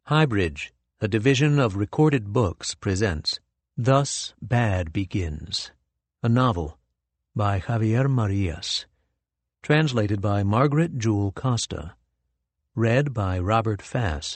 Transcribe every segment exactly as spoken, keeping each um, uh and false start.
Highbridge, a division of Recorded Books, presents Thus Bad Begins, a novel by Javier Marias, translated by Margaret Jewel Costa, read by Robert Fass.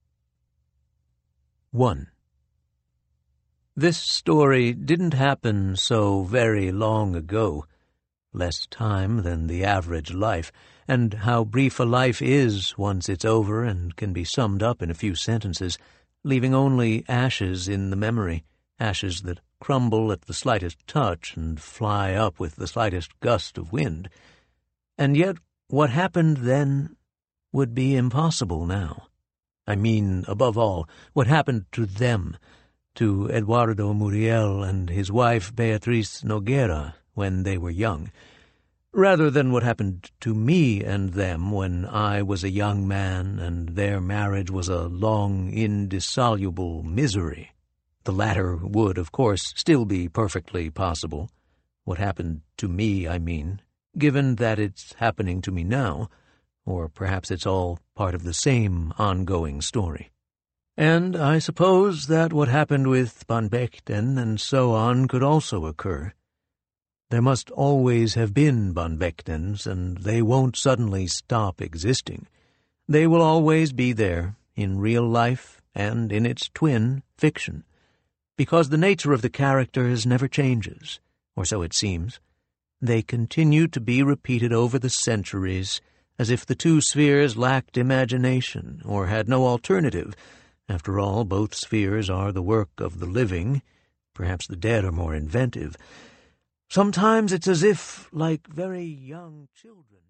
one. This story didn't happen so very long ago, less time than the average life, and how brief a life is once it's over and can be summed up in a few sentences, leaving only ashes in the memory, ashes that crumble at the slightest touch and fly up with the slightest gust of wind. And yet what happened then would be impossible now. I mean, above all, what happened to them, to Eduardo Muriel and his wife Beatriz Noguera when they were young, rather than what happened to me and them when I was a young man and their marriage was a long, indissoluble misery. The latter would, of course, still be perfectly possible. What happened to me, I mean, given that it's happening to me now, or perhaps it's all part of the same ongoing story. And I suppose that what happened with Van Vechten and so on could also occur. There must always have been Van Vechtens, and they won't suddenly stop existing. They will always be there, in real life and in its twin, fiction, because the nature of the characters never changes, or so it seems. They continue to be repeated over the centuries, as if the two spheres lacked imagination, or had no alternative. After all, both spheres are the work of the living. Perhaps the dead are more inventive. Sometimes it's as if, like very young children...